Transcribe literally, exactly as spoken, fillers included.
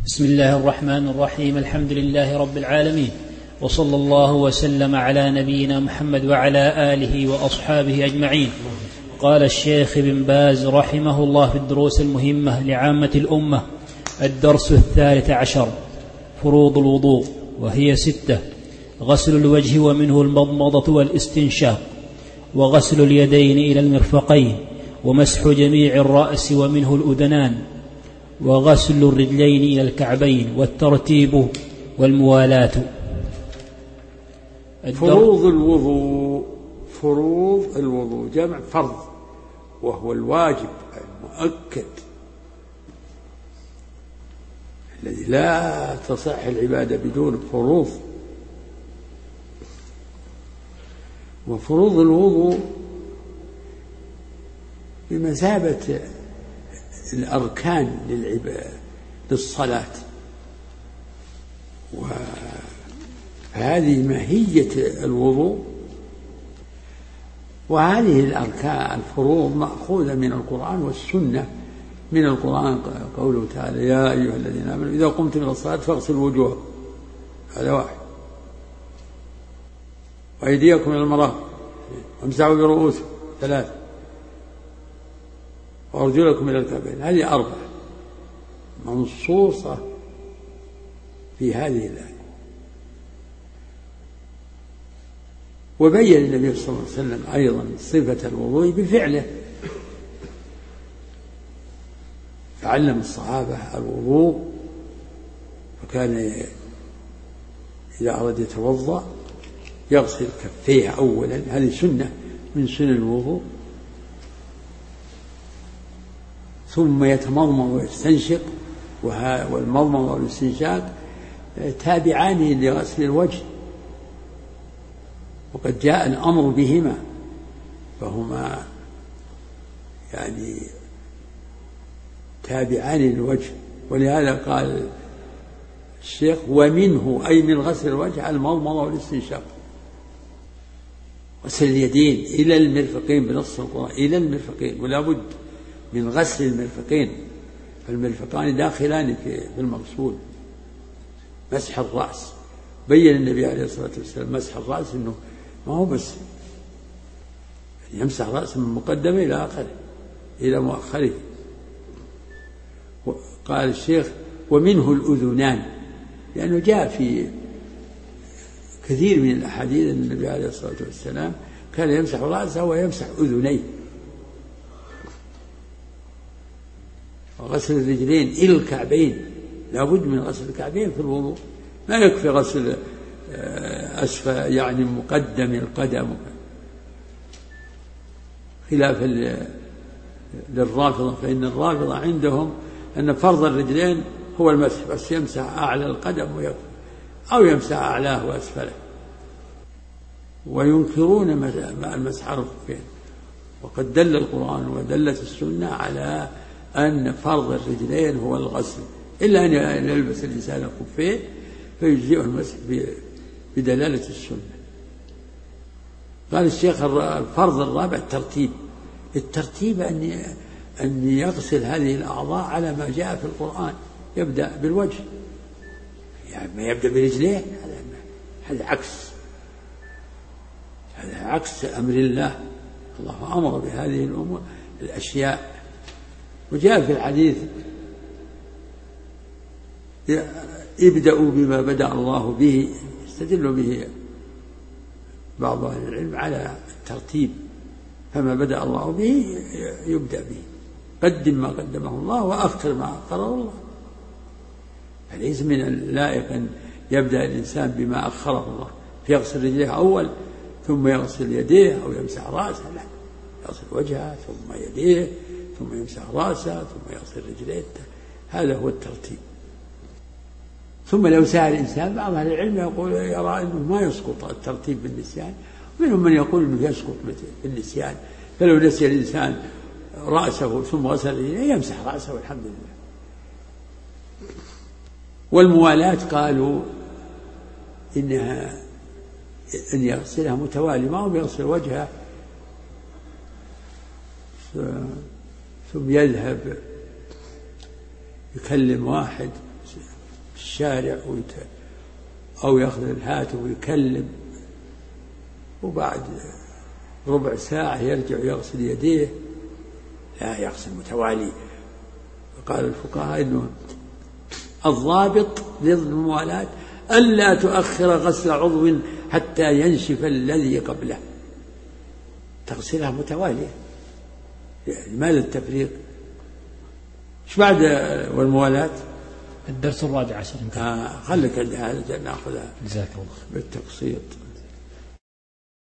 بسم الله الرحمن الرحيم. الحمد لله رب العالمين، وصلى الله وسلم على نبينا محمد وعلى آله وأصحابه أجمعين. قال الشيخ ابن باز رحمه الله في الدروس المهمة لعامة الأمة: الدرس الثالث عشر: فروض الوضوء، وهي ستة: غسل الوجه ومنه المضمضة والاستنشاق، وغسل اليدين إلى المرفقين، ومسح جميع الرأس ومنه الأذنان، وغسل الرجلين إلى الكعبين، والترتيب والموالاة. فروض الوضوء. فروض الوضوء جمع فرض، وهو الواجب المؤكد الذي لا تصح العبادة بدون فروض. وفروض الوضوء بمثابة الأركان للصلاة، وهذه ماهية الوضوء. وهذه الأركان الفروض مأخوذة من القرآن والسنة. من القرآن قوله تعالى: يا أيها الذين آمنوا إذا قمتم إلى الصلاة فاغسلوا وجوهكم، هذا واحد، وأيديكم إلى المرافق وامسحوا برؤوسكم، ثلاثة، وأرجلكم إلى الكعبين، هذه أربعة منصوصة في هذه الآية. وبين النبي صلى الله عليه وسلم أيضا صفة الوضوء بفعله، فعلم الصحابة الوضوء، فكان إذا أراد يتوضأ يغسل كفيه أولا، هذه سنة من سنن الوضوء، ثم يتمضمض ويستنشق، والمضمض والاستنشاق تابعان لغسل الوجه، وقد جاء الأمر بهما، فهما يعني تابعان للوجه. ولهذا قال الشيخ: ومنه، أي من غسل الوجه، المضمض والاستنشاق. غسل اليدين إلى المرفقين بنص القرآن، إلى المرفقين، ولا بد من غسل المرفقين، فالمرفقان داخلان في المغسول. مسح الرأس، بين النبي عليه الصلاة والسلام مسح الرأس إنه ما هو بس يمسح رأسه من مقدمه إلى آخره إلى مؤخره. قال الشيخ: ومنه الأذنان، لأنه جاء في كثير من الأحاديث أن النبي عليه الصلاة والسلام كان يمسح رأسه ويمسح أذنيه. وغسل الرجلين إلى الكعبين، لا بد من غسل الكعبين في الوضوء، ما يكفي غسل أسفل يعني مقدم القدم، خلافا للرافضة، فإن الرافضة عندهم أن فرض الرجلين هو المسح، بس يمسح أعلى القدم ويكفي، أو يمسح أعلاه وأسفله، وينكرون المسح على الخفين. وقد دل القرآن ودلت السنة على أن فرض الرجلين هو الغسل، إلا أن يلبس الإنسان الخفين فيجزئه المسح بدلالة السنة. قال الشيخ: الفرض الرابع الترتيب. الترتيب أن أن يغسل هذه الأعضاء على ما جاء في القرآن، يبدأ بالوجه، يعني ما يبدأ برجليه، هذا هذا عكس هذا عكس أمر الله. الله أمر بهذه الأمور الأشياء. وجاء في الحديث: ابدأوا بما بدأ الله به، يستدل به بعض أهل العلم على الترتيب، فما بدأ الله به يبدأ به، قدم ما قدمه الله وأخر ما أخره الله. فليس من اللائق أن يبدأ الإنسان بما أخره الله، فيغسل رجليه أول ثم يغسل يديه أو يمسح رأسه، لا، يغسل وجهه ثم يديه ثم يمسح رأسه ثم يغسل رجليه، هذا هو الترتيب. ثم لو سأل الإنسان، بعض أهل العلم يقول يرى أنه ما يسقط الترتيب بالنسيان، ومنهم من يقول أنه يسقط بالنسيان، فلو نسي الإنسان رأسه ثم غسل رجليه يمسح رأسه والحمد لله. والموالاة قالوا إنها أن يغسلها متوالي، ما هو يغسل وجهه ثم يذهب يكلم واحد في الشارع ويت... أو يأخذ الهاتف ويكلم، وبعد ربع ساعة يرجع يغسل يديه، لا يغسل متوالي. قال الفقهاء إنه الضابط ضد الموالاة ألا تؤخر غسل عضو حتى ينشف الذي قبله، تغسلها متوالية. لماذا التفريق؟ إيش بعد والموالاة؟ الدرس الرابع عشر. آه خليك عند هذا نأخذها جزاك الله بالتقسيط.